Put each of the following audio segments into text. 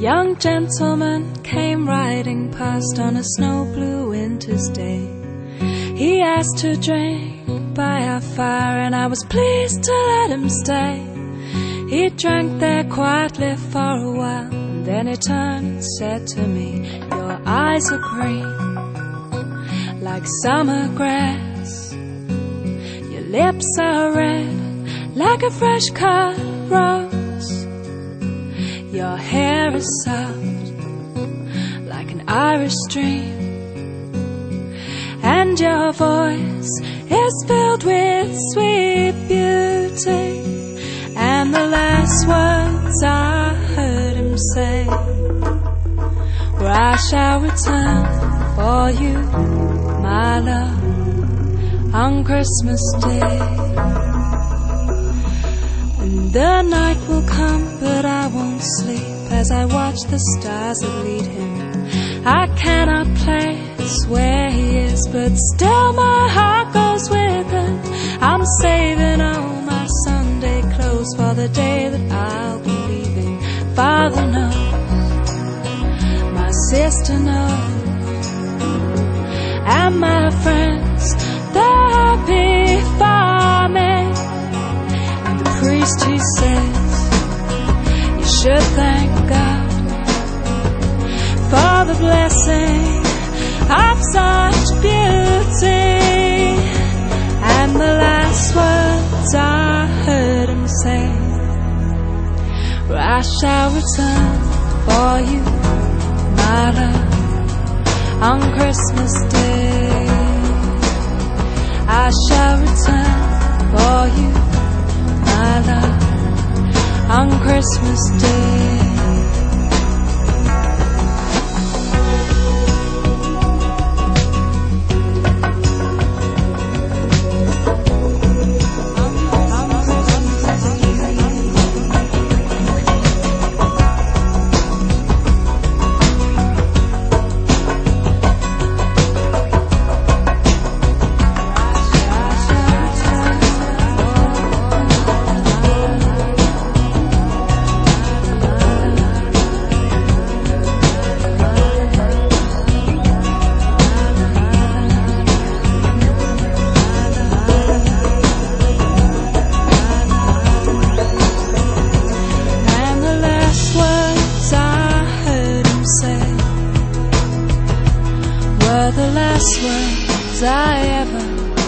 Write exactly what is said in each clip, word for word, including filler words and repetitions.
young gentleman came riding past on a snow blue winter's day. He asked to drink by our fire, and I was pleased to let him stay. He drank there quietly for a while, and then he turned and said to me, "Your eyes are green, like summer grass. Your lips are red, like a fresh cut rose. Your hair is soft, like an Irish stream. And your voice is filled with sweet beauty." And the last words I heard him say were, "I shall return for you, my love, on Christmas Day. And the night will come, but I won't sleep as I watch the stars that lead him. I cannot place where he is, but still my heart goes with him. I'm saving all my Sunday clothes for the day that I'll be leaving. Father knows, my sister knows, and my friends, they're happy for me. And the priest, he says, you should thank God for the blessing of such beauty. And the last words I heard him say were, "I shall return for you, my love, on Christmas Day. I shall return for you, my love, on Christmas Day." The last words I ever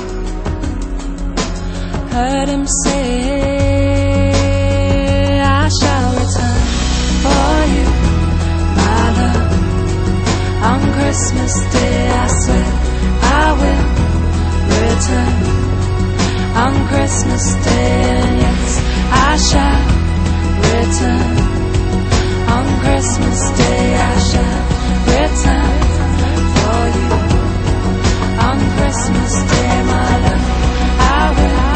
heard him say. I shall return for you, my love, on Christmas Day. I swear I will return on Christmas Day. And yes, I shall return on Christmas Day. I shall return for you on Christmas Day, my love. I will